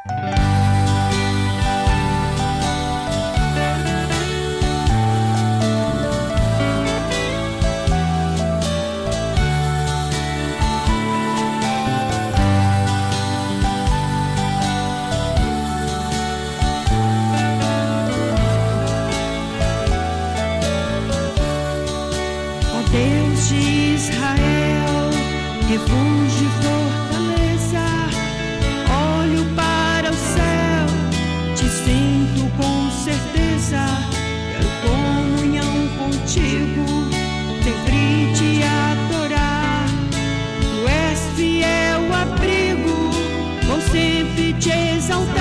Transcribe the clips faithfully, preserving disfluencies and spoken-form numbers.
Deus de Israel, refúgio e fortaleza, olho para o céu, te sinto com certeza, quero comunhão contigo, sempre te adorar, tu és fiel abrigo, vou sempre te exaltar.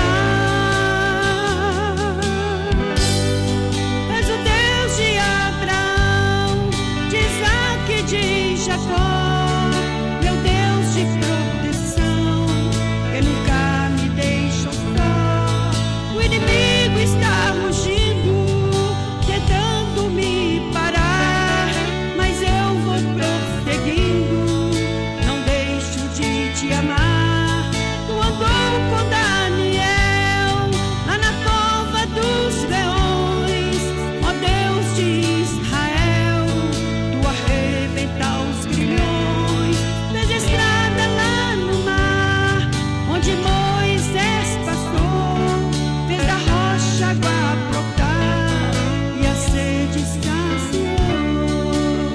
De Jacó, meu Deus de proteção, que nunca me deixou só. O inimigo está rugindo, tentando me parar, mas eu vou prosseguindo, não deixo de te amar. Tu andou com Daniel lá na cova dos leões, ó Deus de Israel, tu arrebenta os grilhões, fez estrada lá no mar, onde Moisés passou, fez da rocha água brotar e a sede saciou.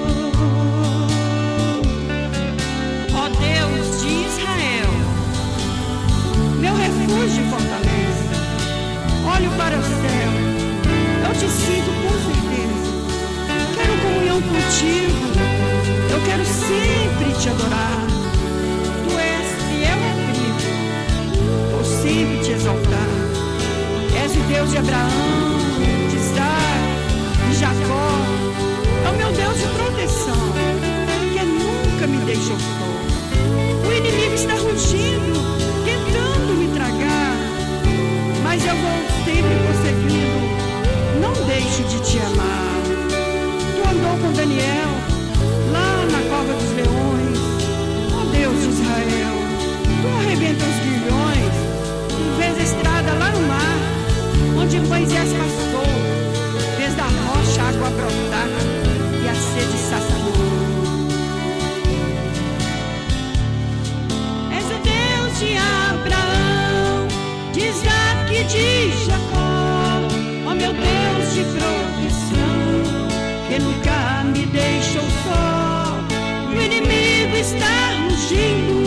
Ó Deus de Israel, meu refúgio e fortaleza, olho para o céu, eu te sigo com certeza, quero comunhão contigo, eu quero sempre te adorar. Tu és fiel abrigo, vou sempre te exaltar. És o Deus de Abraão, de Isaac, de Jacó, é o meu Deus de proteção, que nunca me deixou só. O inimigo está rugindo, tentando me tragar, mas eu vou sempre prosseguindo, não deixo de te amar. Tu andou com Daniel lá na cova dos leões, ó Deus de Israel, tu arrebenta os grilhões, tu fez estrada lá no mar, onde Moisés passou, fez da rocha água brotar e a sede saciou. És o Deus de Abraão, de Isaac e de Jacó, ó meu Deus de proteção, que nunca me deixou só. O inimigo está rugindo,